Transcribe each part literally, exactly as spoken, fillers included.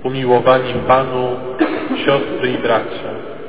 umiłowani w Panu, siostry i bracia.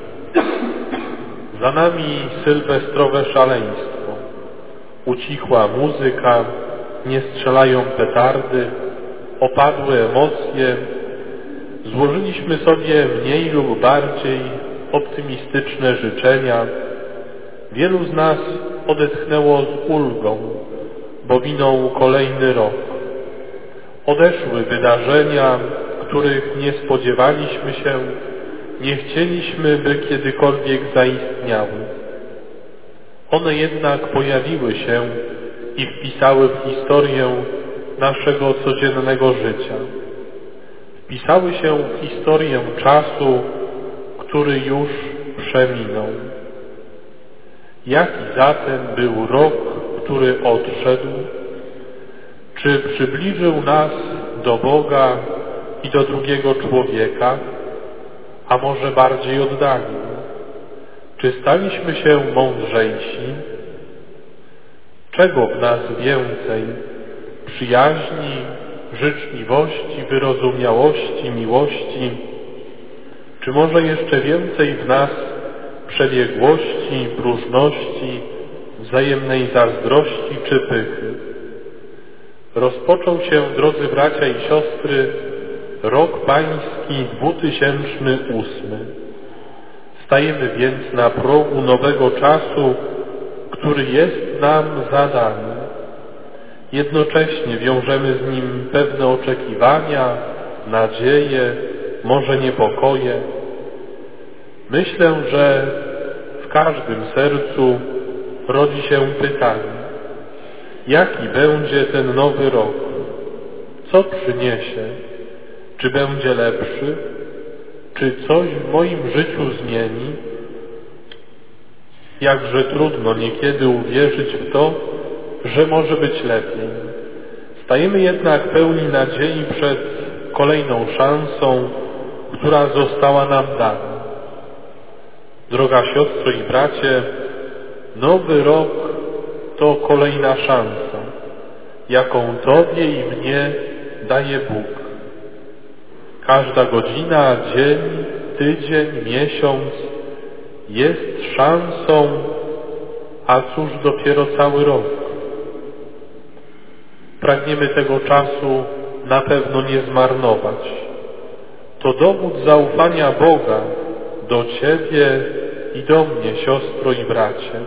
Za nami sylwestrowe szaleństwo. Ucichła muzyka, nie strzelają petardy, opadły emocje. Złożyliśmy sobie mniej lub bardziej optymistyczne życzenia. Wielu z nas odetchnęło z ulgą, bo minął kolejny rok. Odeszły wydarzenia, których nie spodziewaliśmy się, nie chcieliśmy, by kiedykolwiek zaistniały. One jednak pojawiły się i wpisały w historię naszego codziennego życia. Wpisały się w historię czasu, który już przeminął. Jaki zatem był rok, który odszedł? Czy przybliżył nas do Boga i do drugiego człowieka, a może bardziej oddalił? Czy staliśmy się mądrzejsi? Czego w nas więcej? Przyjaźni, życzliwości, wyrozumiałości, miłości? Czy może jeszcze więcej w nas przebiegłości, próżności, wzajemnej zazdrości czy pychy? Rozpoczął się, drodzy bracia i siostry, rok pański dwutysięczny ósmy. Stajemy więc na progu nowego czasu, który jest nam zadany. Jednocześnie wiążemy z nim pewne oczekiwania, nadzieje, może niepokoje. Myślę, że w każdym sercu rodzi się pytanie: jaki będzie ten nowy rok? Co przyniesie? Czy będzie lepszy? Czy coś w moim życiu zmieni? Jakże trudno niekiedy uwierzyć w to, że może być lepiej. Stajemy jednak pełni nadziei przed kolejną szansą, która została nam dana. Droga siostro i bracie, nowy rok to kolejna szansa, jaką Tobie i mnie daje Bóg. Każda godzina, dzień, tydzień, miesiąc jest szansą, a cóż dopiero cały rok. Pragniemy tego czasu na pewno nie zmarnować. To dowód zaufania Boga do Ciebie i do mnie, siostro i bracie.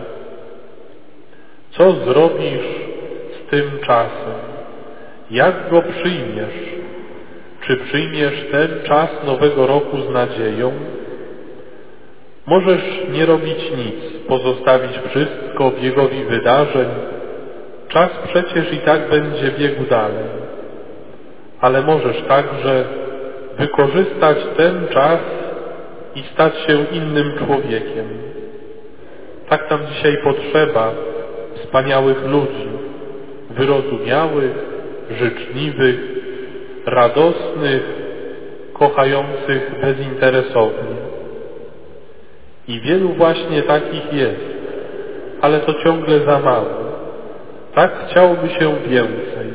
Co zrobisz z tym czasem? Jak go przyjmiesz? Czy przyjmiesz ten czas nowego roku z nadzieją? Możesz nie robić nic, pozostawić wszystko biegowi wydarzeń. Czas przecież i tak będzie biegł dalej. Ale możesz także wykorzystać ten czas i stać się innym człowiekiem. Tak nam dzisiaj potrzeba wspaniałych ludzi, wyrozumiałych, życzliwych, radosnych, kochających bezinteresownie. I wielu właśnie takich jest, ale to ciągle za mało. Tak chciałoby się więcej.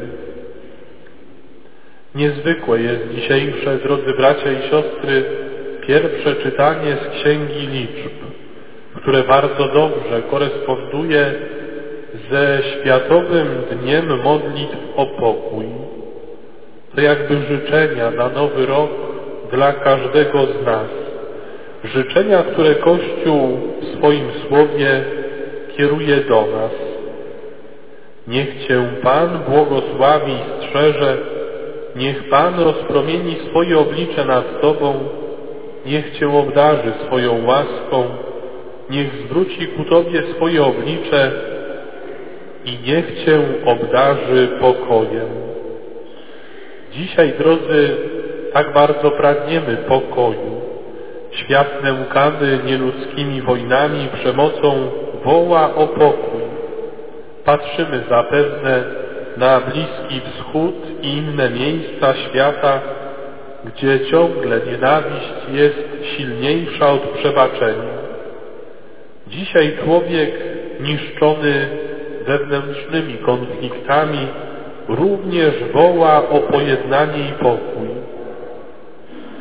Niezwykłe jest dzisiejsze, drodzy bracia i siostry, pierwsze czytanie z Księgi Liczb, które bardzo dobrze koresponduje ze Światowym Dniem Modlitw o Pokój. To jakby życzenia na nowy rok dla każdego z nas. Życzenia, które Kościół w swoim słowie kieruje do nas. Niech Cię Pan błogosławi i strzeże, niech Pan rozpromieni swoje oblicze nad Tobą, niech Cię obdarzy swoją łaską, niech zwróci ku Tobie swoje oblicze i niech Cię obdarzy pokojem. Dzisiaj, drodzy, tak bardzo pragniemy pokoju. Świat nękany nieludzkimi wojnami i przemocą woła o pokój. Patrzymy zapewne na Bliski Wschód i inne miejsca świata, gdzie ciągle nienawiść jest silniejsza od przebaczenia. Dzisiaj człowiek niszczony wewnętrznymi konfliktami również woła o pojednanie i pokój.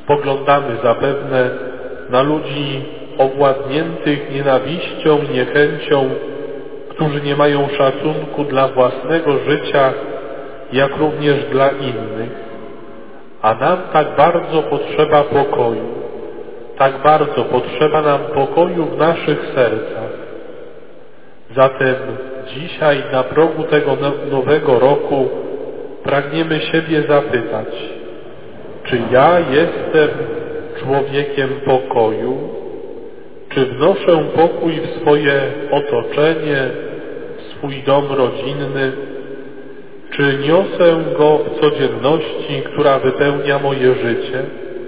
Spoglądamy zapewne na ludzi owładniętych nienawiścią i niechęcią, którzy nie mają szacunku dla własnego życia, jak również dla innych. A nam tak bardzo potrzeba pokoju, tak bardzo potrzeba nam pokoju w naszych sercach. Zatem dzisiaj na progu tego nowego roku pragniemy siebie zapytać, czy ja jestem człowiekiem pokoju? Czy wnoszę pokój w swoje otoczenie, w swój dom rodzinny? Czy niosę go w codzienności, która wypełnia moje życie?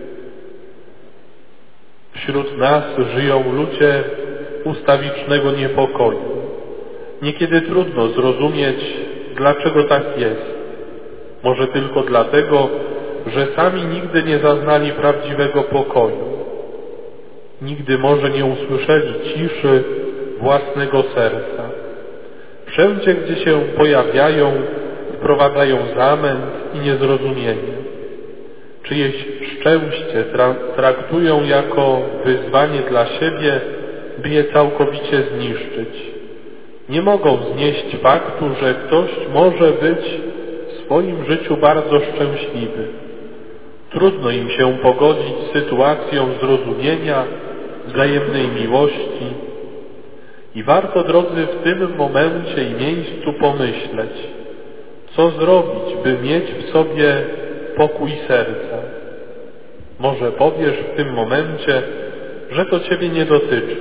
Wśród nas żyją ludzie ustawicznego niepokoju. Niekiedy trudno zrozumieć, dlaczego tak jest. Może tylko dlatego, że sami nigdy nie zaznali prawdziwego pokoju. Nigdy może nie usłyszeli ciszy własnego serca. Wszędzie, gdzie się pojawiają, wprowadzają zamęt i niezrozumienie. Czyjeś szczęście tra traktują jako wyzwanie dla siebie, by je całkowicie zniszczyć. Nie mogą znieść faktu, że ktoś może być w swoim życiu bardzo szczęśliwy. Trudno im się pogodzić z sytuacją zrozumienia, wzajemnej miłości. I warto, drodzy, w tym momencie i miejscu pomyśleć, co zrobić, by mieć w sobie pokój serca. Może powiesz w tym momencie, że to Ciebie nie dotyczy.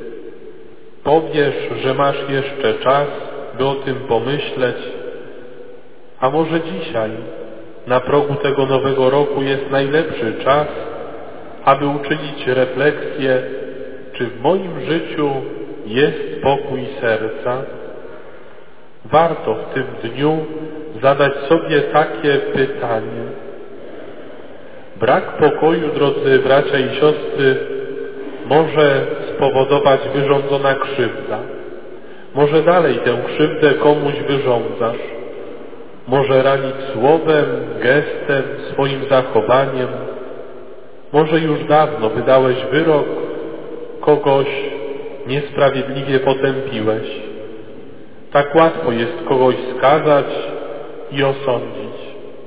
Powiesz, że masz jeszcze czas, by o tym pomyśleć, a może dzisiaj, na progu tego nowego roku, jest najlepszy czas, aby uczynić refleksję, czy w moim życiu jest pokój serca? Warto w tym dniu zadać sobie takie pytanie. Brak pokoju, drodzy bracia i siostry, może spowodować wyrządzona krzywda. Może dalej tę krzywdę komuś wyrządzasz. Może ranić słowem, gestem, swoim zachowaniem. Może już dawno wydałeś wyrok, kogoś niesprawiedliwie potępiłeś. Tak łatwo jest kogoś skazać i osądzić.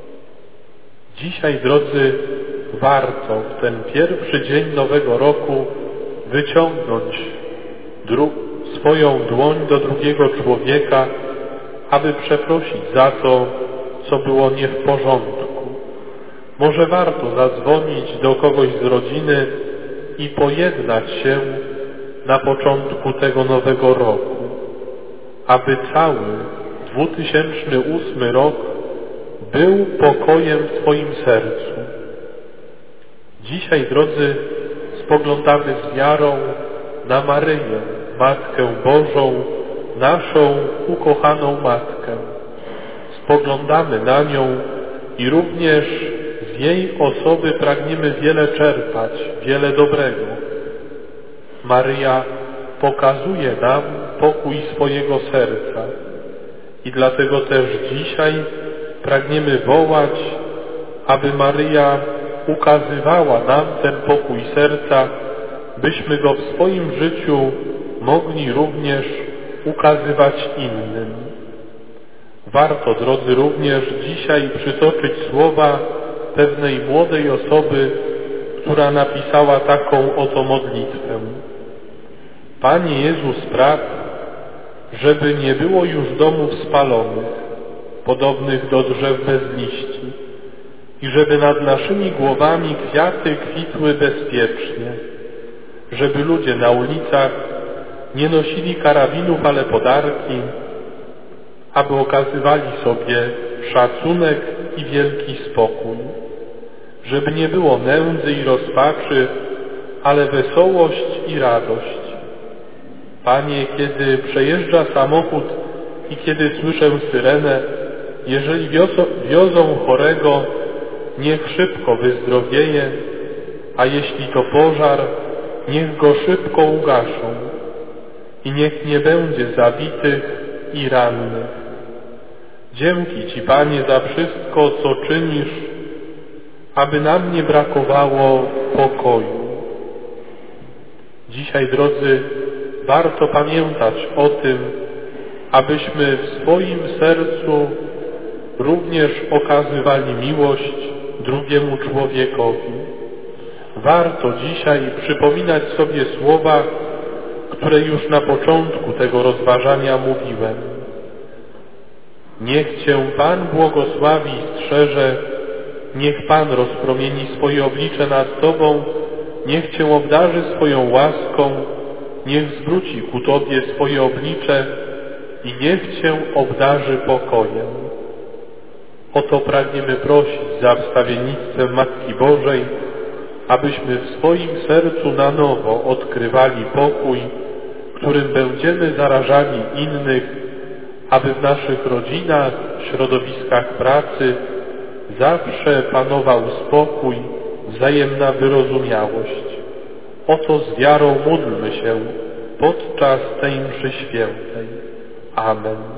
Dzisiaj, drodzy, warto w ten pierwszy dzień nowego roku wyciągnąć swoją dłoń do drugiego człowieka, aby przeprosić za to, co było nie w porządku. Może warto zadzwonić do kogoś z rodziny i pojednać się na początku tego nowego roku, aby cały dwutysięczny ósmy rok był pokojem w Twoim sercu. Dzisiaj, drodzy, spoglądamy z wiarą na Maryję, Matkę Bożą, naszą ukochaną Matkę. Spoglądamy na nią i również z jej osoby pragniemy wiele czerpać, wiele dobrego. Maryja pokazuje nam pokój swojego serca i dlatego też dzisiaj pragniemy wołać, aby Maryja ukazywała nam ten pokój serca, byśmy go w swoim życiu mogli również ukazywać innym. Warto, drodzy, również dzisiaj przytoczyć słowa pewnej młodej osoby, która napisała taką oto modlitwę. Panie Jezu, spraw, żeby nie było już domów spalonych, podobnych do drzew bez liści, i żeby nad naszymi głowami kwiaty kwitły bezpiecznie, żeby ludzie na ulicach nie nosili karabinów, ale podarki, aby okazywali sobie szacunek i wielki spokój, żeby nie było nędzy i rozpaczy, ale wesołość i radość. Panie, kiedy przejeżdża samochód i kiedy słyszę syrenę, jeżeli wiozą, wiozą chorego, niech szybko wyzdrowieje, a jeśli to pożar, niech go szybko ugaszą i niech nie będzie zabitych i rannych. Dzięki Ci, Panie, za wszystko, co czynisz, aby nam nie brakowało pokoju. Dzisiaj, drodzy, warto pamiętać o tym, abyśmy w swoim sercu również okazywali miłość drugiemu człowiekowi. Warto dzisiaj przypominać sobie słowa, które już na początku tego rozważania mówiłem. Niech Cię Pan błogosławi i strzeże, niech Pan rozpromieni swoje oblicze nad Tobą, niech Cię obdarzy swoją łaską, niech zwróci ku Tobie swoje oblicze i niech Cię obdarzy pokojem. O to pragniemy prosić za wstawiennictwem Matki Bożej, abyśmy w swoim sercu na nowo odkrywali pokój, którym będziemy zarażali innych, aby w naszych rodzinach, środowiskach pracy zawsze panował spokój, wzajemna wyrozumiałość. Oto z wiarą módlmy się podczas tej mszy świętej. Amen.